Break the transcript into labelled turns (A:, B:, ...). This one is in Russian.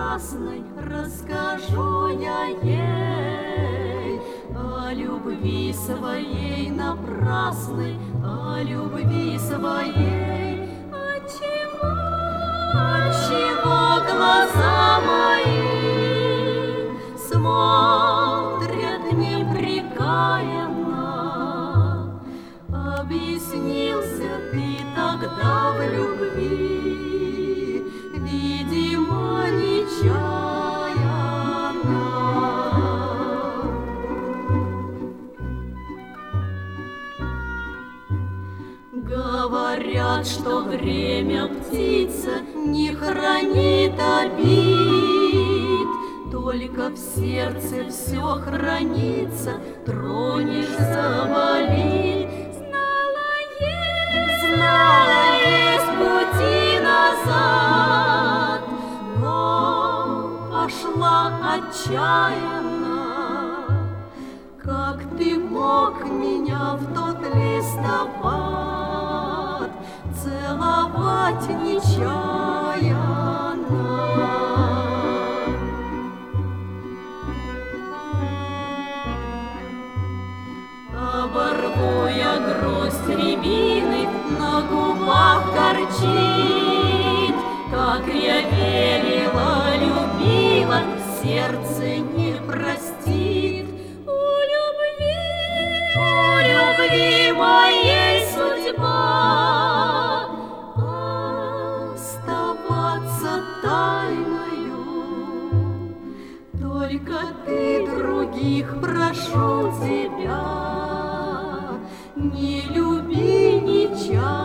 A: прекрасной расскажу я ей о любви своей напрасной, о любви своей. Отчего глаза мои смотрят непрекаянно? Объяснился ты тогда в любви, видимо, нечаянно. Говорят, что время птица не хранит обид, только в сердце все хранится, тронешь, заболит. Знала есть пути назад, но пошла отчаянно. Как ты мог меня в тот листопад целовать нечаянно? Оборву я гроздь рябины, на губах горчит, как я верила, любила, сердце не простит. У любви моей судьба оставаться тайною. Только ты других, прошу тебя, не люби нечаянно.